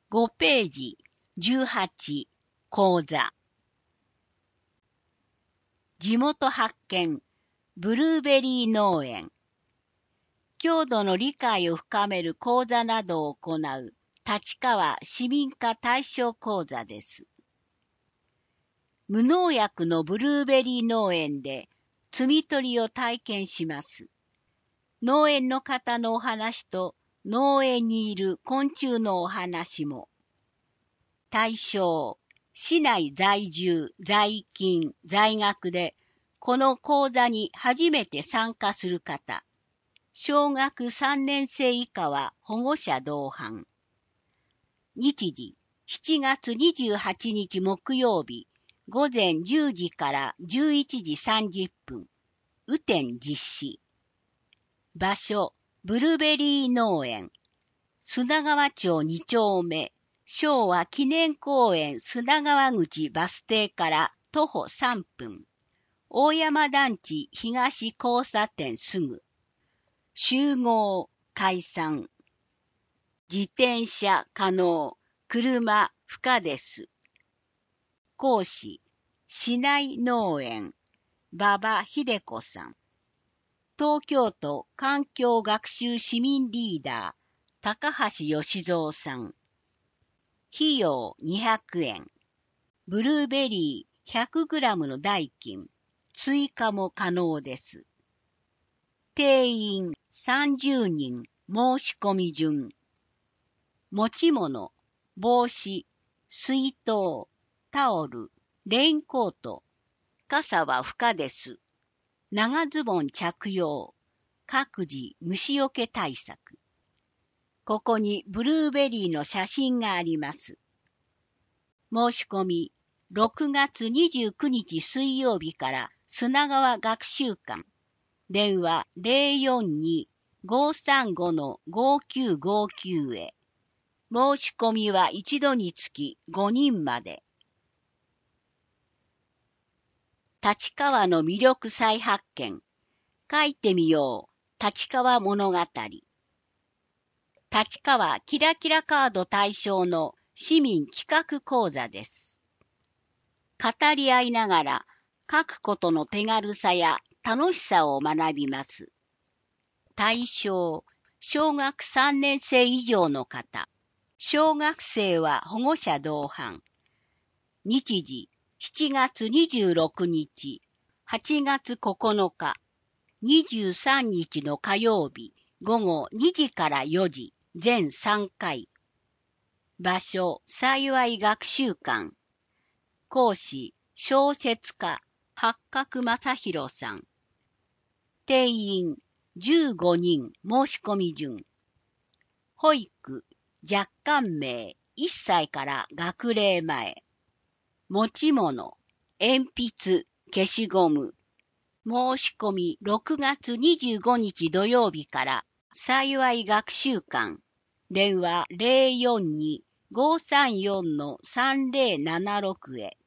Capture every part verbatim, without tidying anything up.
ごページじゅうはち講座。地元発見ブルーベリー農園。郷土の理解を深める講座などを行う立川市民課対象講座です。無農薬のブルーベリー農園で摘み取りを体験します。農園の方のお話と農園にいる昆虫のお話も。対象、市内在住、在勤、在学でこの講座に初めて参加する方。小学さんねん生以下は保護者同伴。日時、しちがつにじゅうはちにち木曜日、午前じゅうじからじゅういちじさんじゅっぷん。雨天実施。場所、ブルーベリー農園。砂川町に丁目、昭和記念公園砂川口バス停から徒歩さんぷん。大山団地東交差点すぐ。集合、解散。自転車可能、車不可です。講師、市内農園、馬場秀子さん。東京都環境学習市民リーダー、高橋義蔵さん。費用にひゃくえん。ブルーベリー ひゃくグラム の代金、追加も可能です。定員さんじゅうにん、申し込み順。持ち物、帽子、水筒、タオル、レインコート、傘は不可です。長ズボン着用、各自虫除け対策。ここにブルーベリーの写真があります。申し込み、ろくがつにじゅうくにち水曜日から砂川学習館。電話 ゼロよんに ごーさんご ごーきゅうごきゅう へ。申し込みは一度につきごにんまで。立川の魅力再発見。書いてみよう。立川物語。立川キラキラカード対象の市民企画講座です。語り合いながら書くことの手軽さや楽しさを学びます。対象、小学さんねん生以上の方。小学生は保護者同伴。日時、しちがつにじゅうろくにち、はちがつここのか、にじゅうさんにちの火曜日、午後にじからよじ、全さんかい。場所、幸い学習館。講師、小説家、八角正弘さん。定員、じゅうごにん、申し込み順。保育、若干名、いっさいから学齢前。持ち物、鉛筆、消しゴム。申し込みろくがつにじゅうごにち土曜日から幸い学習館。電話 ゼロよんに ごーさんよん さんぜろななろく へ。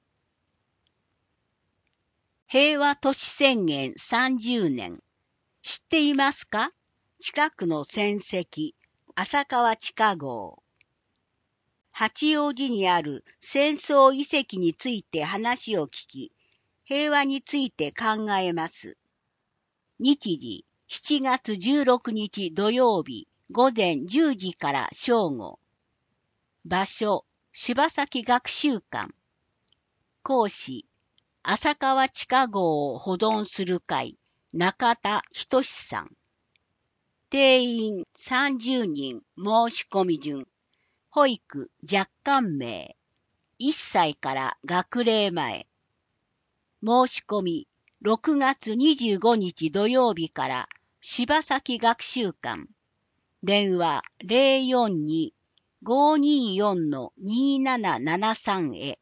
平和都市宣言さんじゅうねん。知っていますか？近くの戦跡、浅川地下壕。八王子にある戦争遺跡について話を聞き、平和について考えます。日時、しちがつじゅうろくにち土曜日、午前じゅうじから正午。場所、柴崎学習館。講師、浅川地下壕を保存する会、中田仁さん。定員さんじゅうにん、申し込み順。保育若干名。いっさいから学齢前。申し込みろくがつにじゅうごにち土曜日から柴崎学習館。電話 ゼロよんに ごーにーよん にーななななさん へ。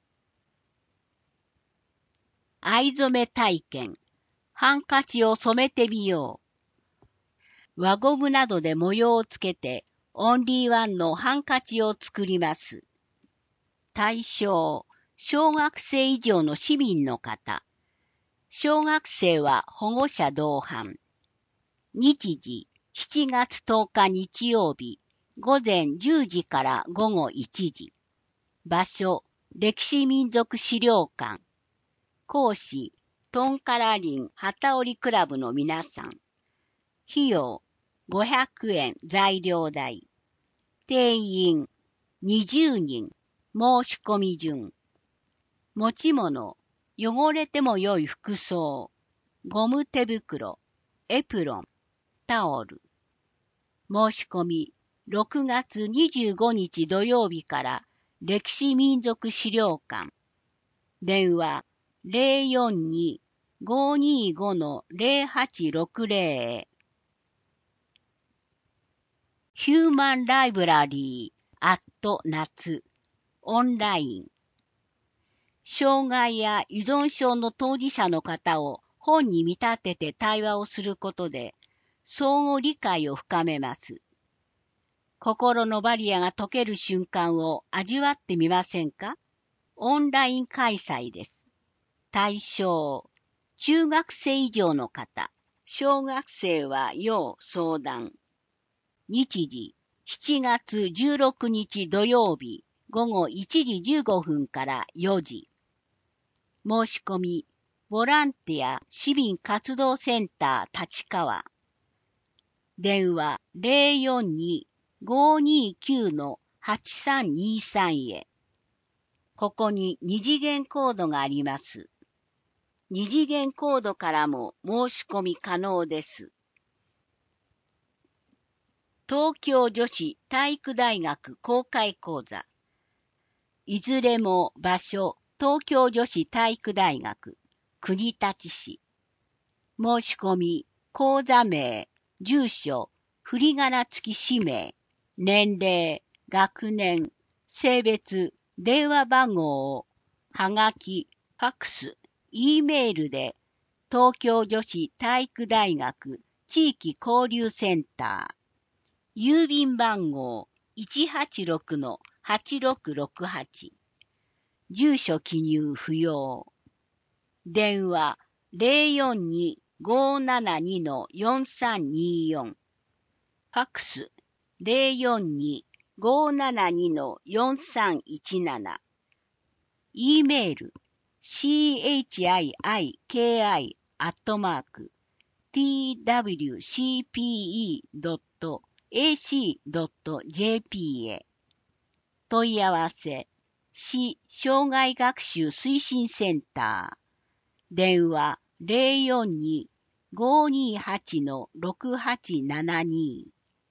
藍染め体験。ハンカチを染めてみよう。輪ゴムなどで模様をつけてオンリーワンのハンカチを作ります。対象、小学生以上の市民の方。小学生は保護者同伴。日時、しちがつとおか日曜日、 午前じゅうじから午後いちじ。場所、歴史民族資料館。講師、トンカラリン旗織クラブの皆さん。費用、ごひゃくえん材料代。定員、にじゅうにん。申し込み順。持ち物、汚れても良い服装。ゴム手袋、エプロン、タオル。申し込み、ろくがつにじゅうごにち土曜日から歴史民族資料館。電話 ゼロよんに ごーにーご の ゼロはちろくゼロ へ。ヒューマンライブラリーアット夏オンライン。障害や依存症の当事者の方を本に見立てて対話をすることで相互理解を深めます。心のバリアが解ける瞬間を味わってみませんか？オンライン開催です。対象、中学生以上の方、小学生は要相談。日時、しちがつじゅうろくにち土曜日、午後いちじじゅうごふんからよじ。申し込み、ボランティア市民活動センター立川。電話 ゼロよんに ごーにーきゅう の はちさんにさん へ。ここに二次元コードがあります。二次元コードからも申し込み可能です。東京女子体育大学公開講座。いずれも場所、東京女子体育大学、国立市。申し込み、講座名、住所、振り仮名付き氏名、年齢、学年、性別、電話番号を、はがき、ファックス、E メールで、東京女子体育大学地域交流センター、郵便番号 いちはちろくのはちろくろくはち、住所記入不要。電話 ゼロよんに ごーななに の よんさんによん。ファックス ゼロよんに ごーななに の よんさんいちなな。E メール シーエイチアイアイケーアイ アットマーク ティーダブリューシーピーイードットエーシードットジェーピー へ。問い合わせ、市障害学習推進センター。電話 ゼロよんに ごーにーはち の ろくはちななに。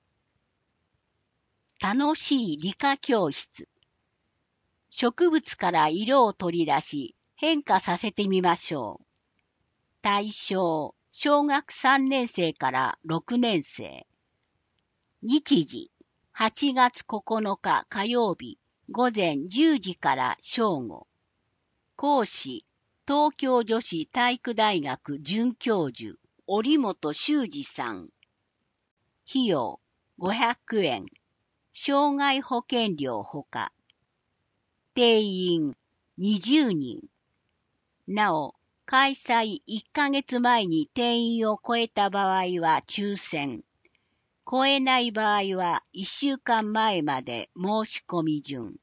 楽しい理科教室。植物から色を取り出し、変化させてみましょう。対象、小学さんねん生からろくねん生。日時、はちがつここのか火曜日、午前じゅうじから正午。講師、東京女子体育大学准教授、折本修二さん。費用、ごひゃくえん。障害保険料ほか。定員、にじゅうにん。なお、開催いっかげつまえに定員を超えた場合は抽選。超えない場合はいっしゅうかんまえまで申し込み順。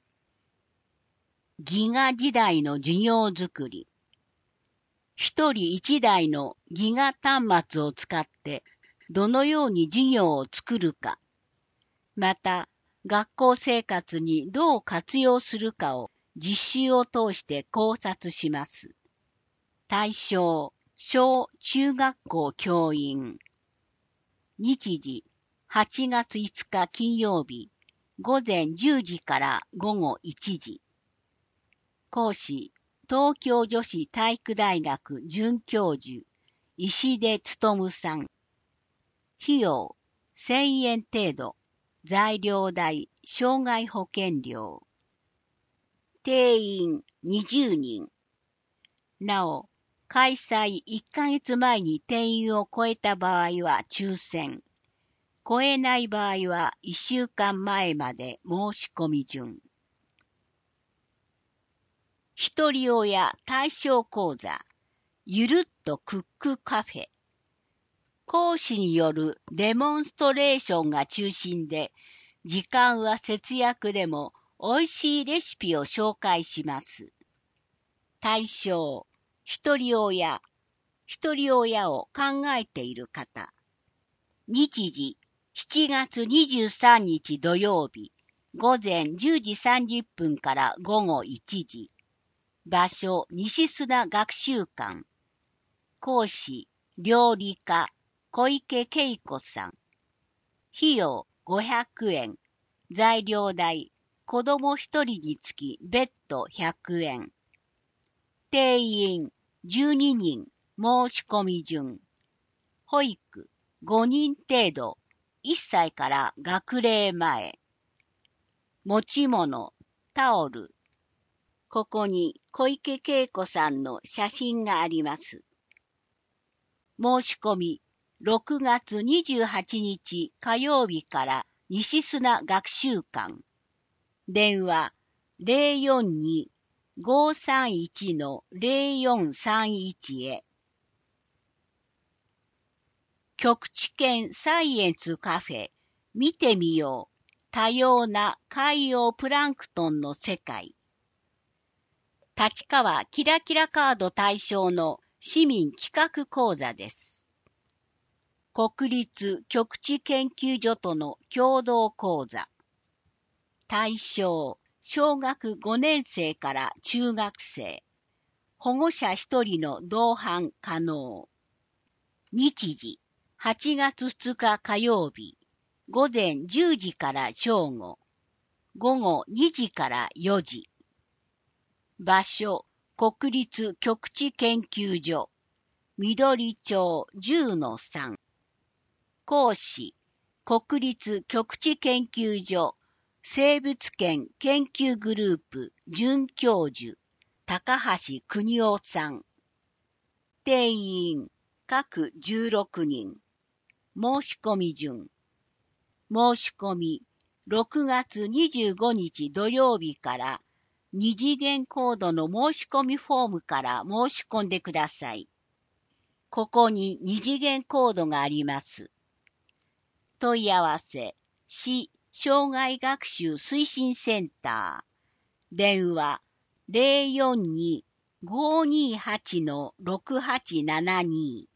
ギガ時代の授業づくり。一人一台のギガ端末を使ってどのように授業を作るか、また学校生活にどう活用するかを実習を通して考察します。対象、小中学校教員。日時、はちがついつか金曜日、午前じゅうじから午後いちじ。講師、東京女子体育大学准教授、石出勉さん。費用、せんえん程度。材料代、障害保険料。定員にじゅうにん。なお、開催いっかげつまえに定員を超えた場合は抽選。超えない場合はいっしゅうかんまえまで申し込み順。ひとり親対象講座、ゆるっとクックカフェ。講師によるデモンストレーションが中心で、 時間は節約でも美味しいレシピを紹介します。対象、一人親、一人親を考えている方。日時、しちがつにじゅうさんにち土曜日、午前じゅうじさんじゅっぷんから午後いちじ。場所、西砂学習館。講師、料理家、小池恵子さん。費用、ごひゃくえん。材料代、子供一人につき別途ひゃくえん。定員、じゅうににん。申し込み順。保育、ごにん程度。いっさいから学齢前。持ち物、タオル。ここに小池恵子さんの写真があります。申し込み、ろくがつにじゅうはちにち火曜日から西砂学習館。電話 ゼロよんに ごさんいち ゼロよんさんいち へ。極地圏サイエンスカフェ、見てみよう。多様な海洋プランクトンの世界。立川キラキラカード対象の市民企画講座です。国立極地研究所との共同講座。対象、小学ごねんせいから中学生。保護者ひとりの同伴可能。日時、はちがつふつか火曜日、午前じゅうじから正午、午後にじからよじ。場所、国立極地研究所、緑町 じゅうのさん。講師、国立極地研究所、生物圏研究グループ准教授、高橋邦夫さん。定員、各じゅうろくにん。申し込み順。申し込み、ろくがつにじゅうごにち土曜日から二次元コードの申し込みフォームから申し込んでください。ここに二次元コードがあります。問い合わせ、市障害学習推進センター。電話、ゼロよんに ごにはち ろくはちななに。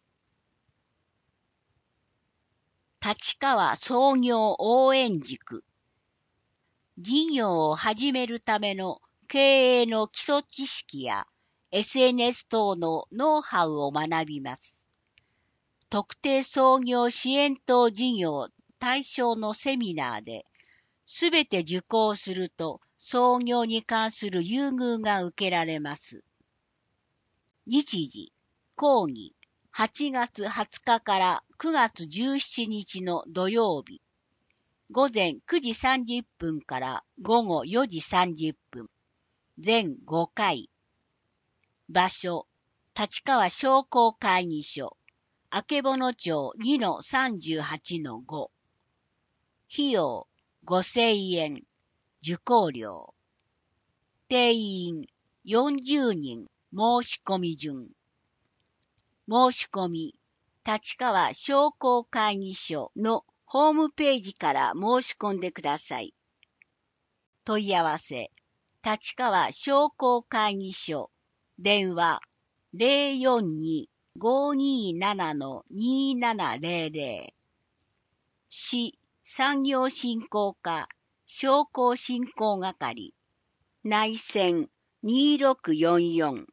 立川創業応援塾。事業を始めるための経営の基礎知識や エスエヌエス 等のノウハウを学びます。特定創業支援等事業対象のセミナーで、すべて受講すると創業に関する優遇が受けられます。日時、講義、はちがつはつかからくがつじゅうしちにちの土曜日、午前くじさんじゅっぷんから午後よじさんじゅっぷん、全ごかい。場所、立川商工会議所、あけぼの町 にのさんじゅうはちのご。費用、ごせんえん。受講料。定員、よんじゅうにん。申し込み順。申し込み、立川商工会議所のホームページから申し込んでください。問い合わせ、立川商工会議所、電話ゼロよんに ごにーなな にーななゼロゼロ。市産業振興課商工振興係、内線にーろくよんよん。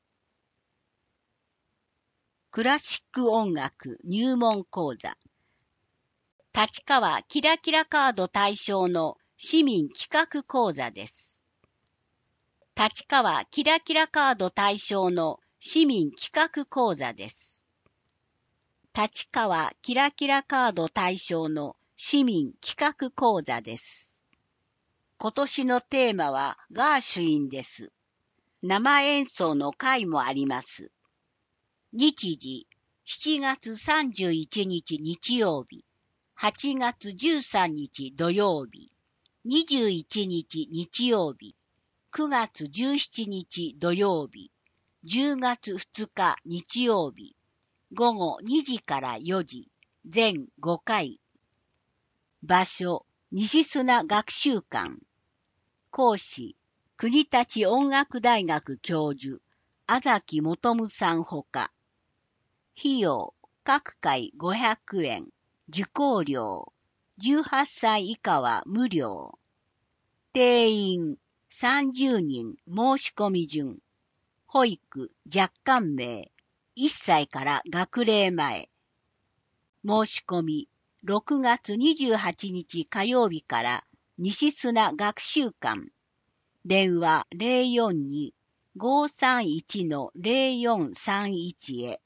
クラシック音楽入門講座。立川キラキラカード対象の市民企画講座です。立川キラキラカード対象の市民企画講座です。立川キラキラカード対象の市民企画講座です。今年のテーマはガーシュインです。生演奏の会もあります。日時、しちがつさんじゅういちにち日曜日、はちがつじゅうさんにち土曜日、にじゅういちにち日曜日、くがつじゅうしちにち土曜日、じゅうがつふつか日曜日、午後にじからよじ、全ごかい。場所、 西砂学習館。講師、国立音楽大学教授、あざきもとむさんほか。費用、各回ごひゃくえん。受講料、じゅうはっさい以下は無料。定員、さんじゅうにん申し込み順。保育、若干名、いっさいから学齢前。申し込み、ろくがつにじゅうはちにち火曜日から西砂学習館。電話 ゼロよんに ごさんいち ゼロよんさんいち へ。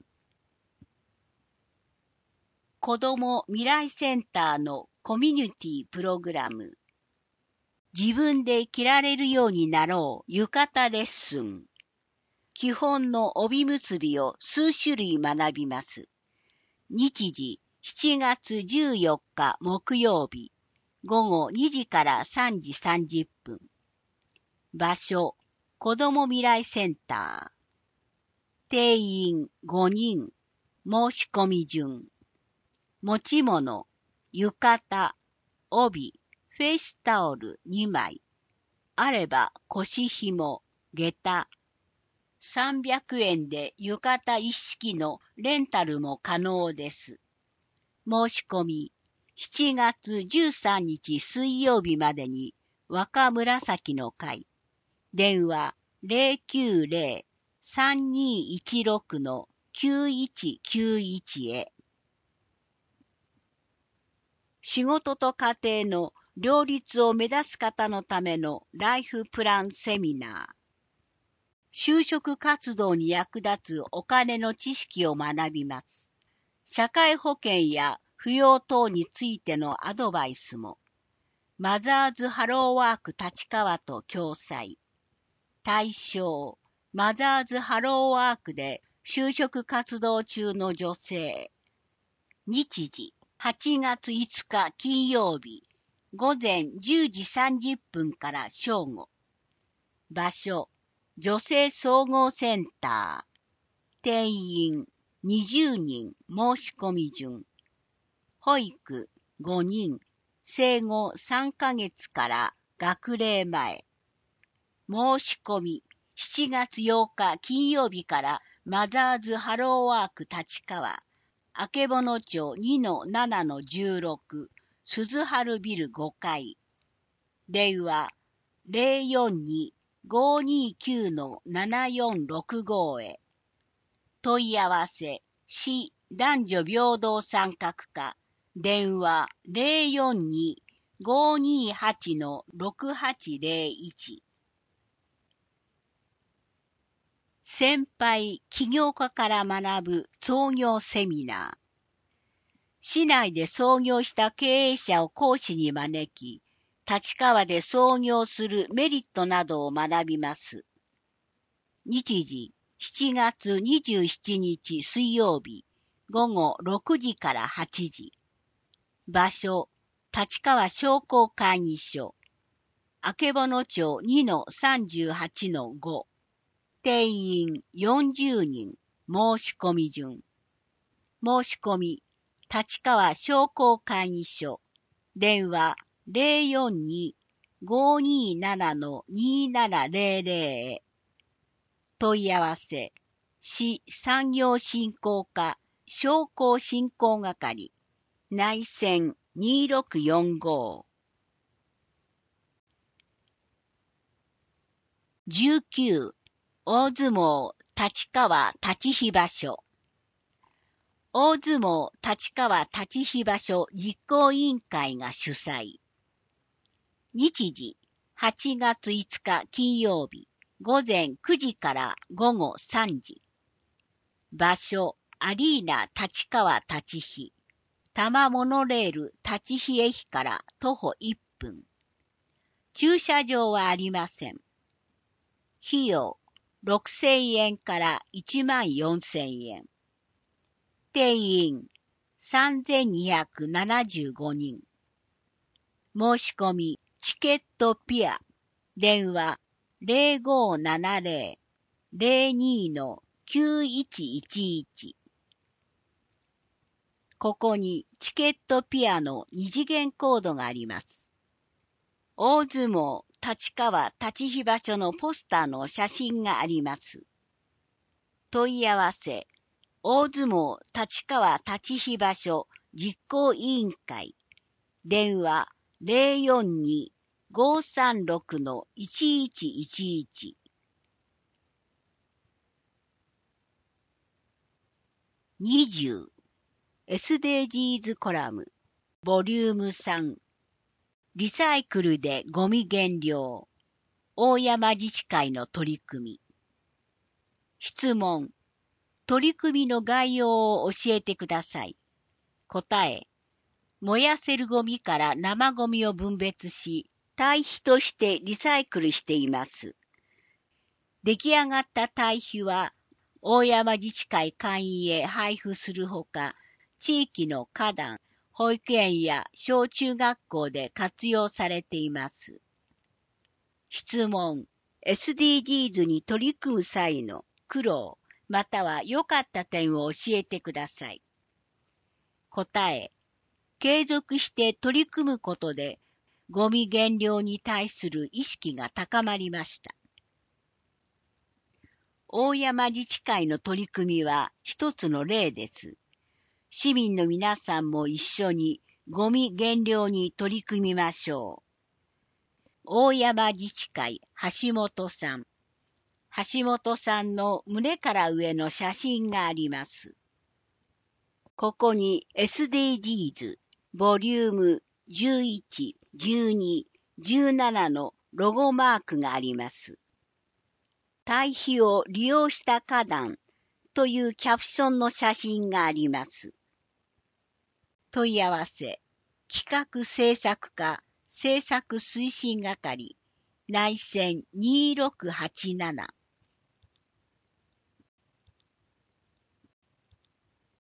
子ども未来センターのコミュニティプログラム。自分で着られるようになろう浴衣レッスン。基本の帯結びを数種類学びます。日時しちがつじゅうよっか木曜日、ごごにじからさんじさんじゅっぷん。場所、子ども未来センター。定員ごにん。申し込み順。持ち物、浴衣、帯、フェイスタオルにまい。あれば腰紐、下駄。さんびゃくえんで浴衣一式のレンタルも可能です。申し込み、しちがつじゅうさんにち水曜日までに若紫の会。電話 ゼロきゅうゼロ さんにいちろく きゅういちきゅういち へ。仕事と家庭の両立を目指す方のためのライフプランセミナー。就職活動に役立つお金の知識を学びます。社会保険や扶養等についてのアドバイスも。マザーズハローワーク立川と共催。対象、マザーズハローワークで就職活動中の女性。日時、はちがついつか金曜日、ごぜんじゅうじさんじゅっぷんから正午。場所、女性総合センター。定員、にじゅうにん申し込み順。保育、ごにん。生後さんかげつから学齢前。申し込み、しちがつようか金曜日からマザーズハローワーク立川。あけぼの町 にのななのじゅうろく、鈴春ビルごかい。電話 ゼロよんに ごにきゅう ななよんろくご へ。問い合わせ、市男女平等参画課。電話 ゼロよんに ごにはち ろくはちゼロいち。先輩起業家から学ぶ創業セミナー。市内で創業した経営者を講師に招き、立川で創業するメリットなどを学びます。日時、しちがつにじゅうしちにち水曜日、ごごろくじからはちじ。場所、立川商工会議所。あけぼの町 にのさんじゅうはちのご。定員よんじゅうにん、申し込み順。申し込み、立川商工会議所。電話 ゼロよんに ごになな にななゼロゼロ へ。問い合わせ、市産業振興課商工振興係。内線にろくよんご。じゅうきゅう大相撲立川立飛場所。大相撲立川立飛場所実行委員会が主催。日時、はちがついつか金曜日、ごぜんくじからごごさんじ。場所、アリーナ立川立飛。多摩モノレール立飛駅から徒歩いっぷん。駐車場はありません。費用、ろくせんえんからいちまんよんせんえん。定員、さんぜんにひゃくななじゅうごにん。申し込み、チケットピア。電話、ゼロごななゼロ ゼロにのきゅういちいちいち。ここにチケットピアの二次元コードがあります。 大相撲立川立飛場所のポスターの写真があります。問い合わせ、大相撲立川立飛場所実行委員会。電話 ゼロよんに ごーさんろく いちいちいちいち。にじゅう エスディージーズ コラムボリュームさんリサイクルでゴミ減量大山自治会の取り組み。質問、取り組みの概要を教えてください。答え、燃やせるゴミから生ゴミを分別し、堆肥としてリサイクルしています。出来上がった堆肥は、大山自治会会員へ配布するほか、地域の花壇、保育園や小中学校で活用されています。質問、エスディージーズ に取り組む際の苦労、または良かった点を教えてください。答え、継続して取り組むことで、ゴミ減量に対する意識が高まりました。大山自治会の取り組みは一つの例です。市民の皆さんも一緒にゴミ減量に取り組みましょう。大山自治会橋本さん。橋本さんの胸から上の写真があります。ここに エスディージーズ ボリュームじゅういち、じゅうに、じゅうななのロゴマークがあります。堆肥を利用した花壇というキャプションの写真があります。問い合わせ、企画制作課制作推進係、内線にーろくはちなな。